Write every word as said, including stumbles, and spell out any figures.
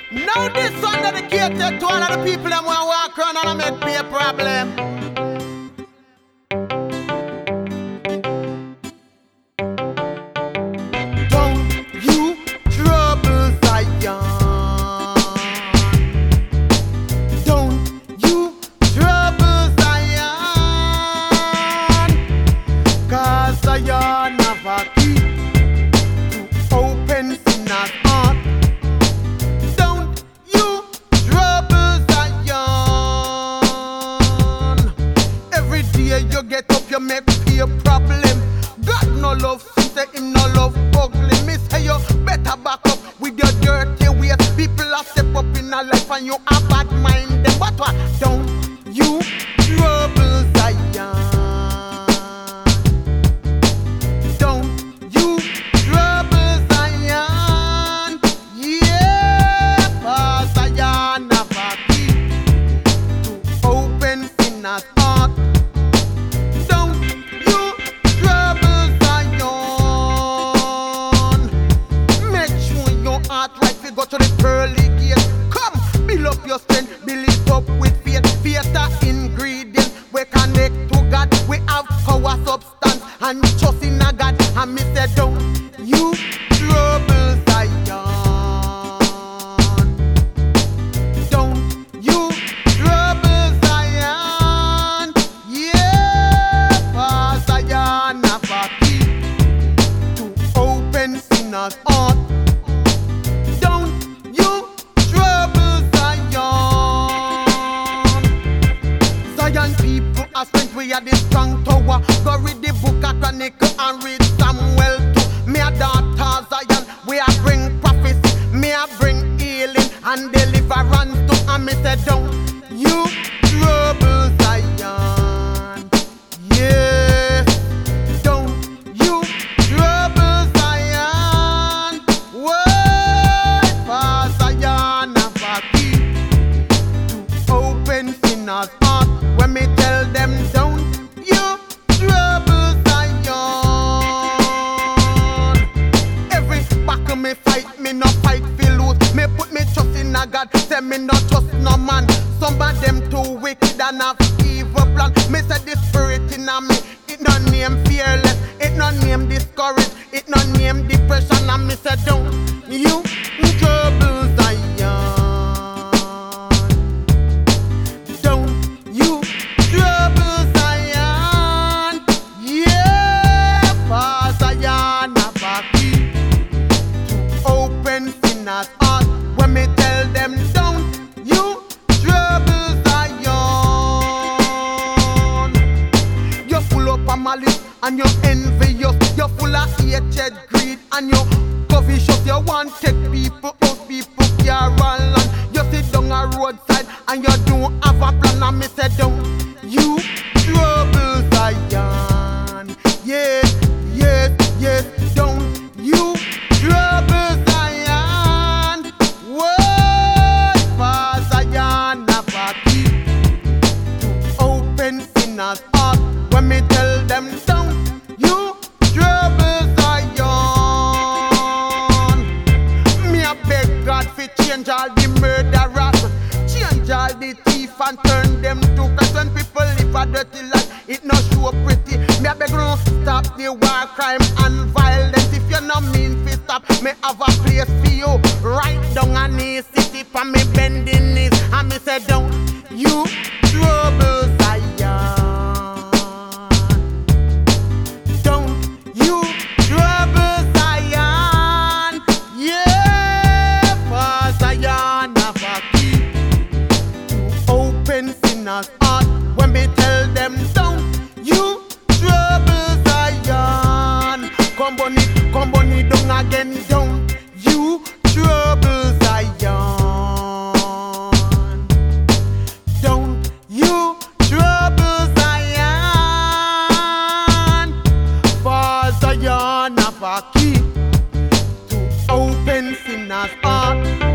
Now this song dedicated to all of the people that want to walk around and make me a problem. Don't you trouble Zion. Don't you trouble Zion. Cause Zion have a key to open sinners' heart. You get up, you make me a problem. God no love, say him no love ugly. Me say you better back up with your dirty ways. People have step up in a life and you have bad mind them. But what? Don't you trouble Zion. Don't you trouble Zion. Yeah, for Zion have a key to open sinners' heart. Go to the pearly gate. Come, build up your strength, build it up with faith. Faith a ingredient. We connect to God. We have power, substance, and trust in a God. And me say, don't you trouble Zion. Don't you trouble Zion. Yeah, for Zion have a key to open sinners' heart. Strength, we are the strong tower. Go read the book of Chronicle and read Samuel too. Me a daughter Zion, we a bring prophecy. Me a bring healing and deliverance too. And me say, don't you trouble Zion. Yes, don't you trouble Zion. Word for Zion have a key to open sinners' heart. When me tell them, don't you trouble Zion. Every back of me fight, me no fight feel lose. Me put me trust in a God, say me no trust no man. Some of them too wicked and have evil plan. Me say the spirit in a me, it no name fearless, it no name discouraged, it no name depression. And me say, don't you trouble Zion. Heart. When me tell them, don't you trouble Zion. You're full up of malice and you're envious. You're full of hatred, greed and you're covetous. You want to take people out, people care and land. You sit down a roadside and you don't have a plan. And me say, don't you trouble Zion. Yes, yes, yes, don't you trouble Zion. Heart. When me tell them, don't you trouble Zion. Me a beg God fi change all the murderers, change all the thief and turn them to cause when people live a dirty life, it no show pretty. Me a beg no stop the war, crime and violence. If you no mean fi stop, me have a place for you. Right down a knee, city for me bending knees. And me say, don't you trouble Zion. Heart. When me tell them, don't you trouble Zion. Come bunny, come bunny down again, don't you trouble Zion. Don't you trouble Zion. For Zion have a key to open sinners' heart.